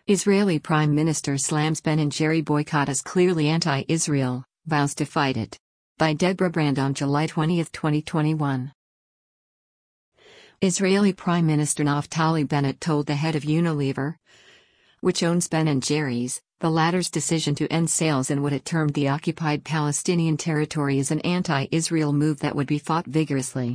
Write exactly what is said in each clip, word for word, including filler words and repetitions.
Israeli Prime Minister slams Ben and Jerry boycott as clearly anti-Israel, vows to fight it. By Deborah Brand on July twentieth, twenty twenty-one. Israeli Prime Minister Naftali Bennett told the head of Unilever, which owns Ben and Jerry's, the latter's decision to end sales in what it termed the occupied Palestinian territory is an anti-Israel move that would be fought vigorously.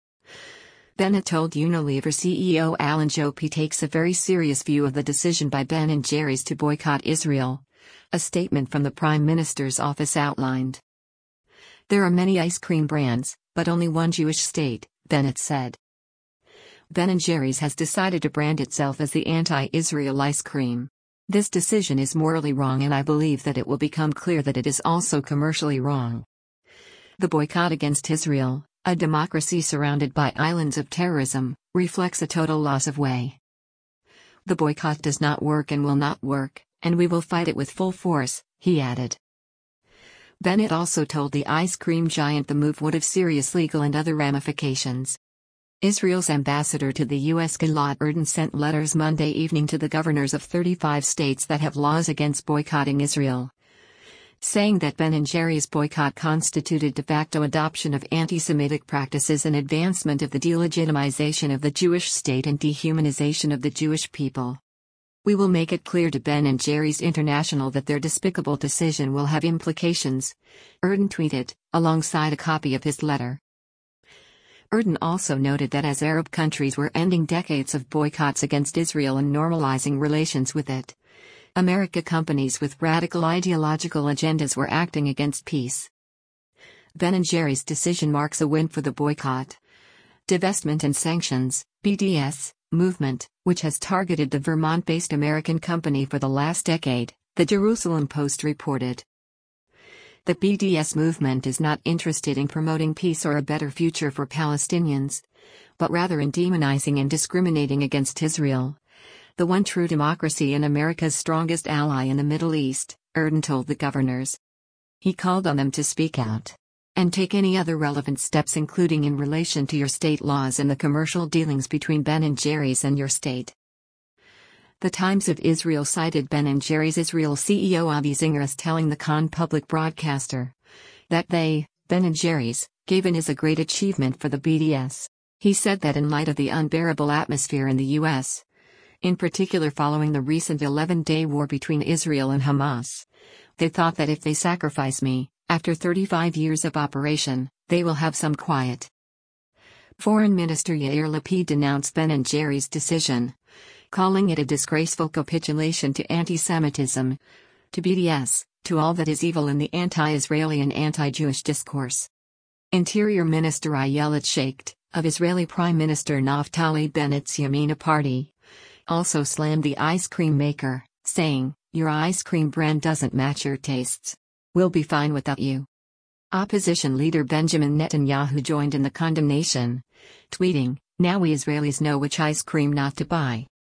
Bennett told Unilever C E O Alan Jope he takes a very serious view of the decision by Ben and Jerry's to boycott Israel, a statement from the Prime Minister's office outlined. There are many ice cream brands, but only one Jewish state, Bennett said. Ben and Jerry's has decided to brand itself as the anti-Israel ice cream. This decision is morally wrong, and I believe that it will become clear that it is also commercially wrong. The boycott against Israel, a democracy surrounded by islands of terrorism, reflects a total loss of way. The boycott does not work and will not work, and we will fight it with full force, he added. Bennett also told the ice cream giant the move would have serious legal and other ramifications. Israel's ambassador to the U S Gilad Erdan sent letters Monday evening to the governors of thirty-five states that have laws against boycotting Israel, saying that Ben and Jerry's boycott constituted de facto adoption of anti-Semitic practices and advancement of the delegitimization of the Jewish state and dehumanization of the Jewish people. We will make it clear to Ben and Jerry's International that their despicable decision will have implications, Erdan tweeted, alongside a copy of his letter. Erdan also noted that as Arab countries were ending decades of boycotts against Israel and normalizing relations with it, American companies with radical ideological agendas were acting against peace. Ben and Jerry's decision marks a win for the boycott, divestment and sanctions (B D S) movement, which has targeted the Vermont-based American company for the last decade, the Jerusalem Post reported. The B D S movement is not interested in promoting peace or a better future for Palestinians, but rather in demonizing and discriminating against Israel, the one true democracy and America's strongest ally in the Middle East, Erdan told the governors. He called on them to speak out and take any other relevant steps, including in relation to your state laws and the commercial dealings between Ben and Jerry's and your state. The Times of Israel cited Ben and Jerry's Israel C E O Avi Zinger as telling the Kan public broadcaster that they, Ben and Jerry's, gave in is a great achievement for the B D S. He said that in light of the unbearable atmosphere in the U S, in particular following the recent eleven-day war between Israel and Hamas, they thought that if they sacrifice me, after thirty-five years of operation, they will have some quiet. Foreign Minister Yair Lapid denounced Ben and Jerry's decision, calling it a disgraceful capitulation to anti-Semitism, to B D S, to all that is evil in the anti-Israeli and anti-Jewish discourse. Interior Minister Ayelet Sheikht, of Israeli Prime Minister Naftali Bennett's Yamina party, also slammed the ice cream maker, saying, "Your ice cream brand doesn't match your tastes. We'll be fine without you." Opposition leader Benjamin Netanyahu joined in the condemnation, tweeting, "Now we Israelis know which ice cream not to buy."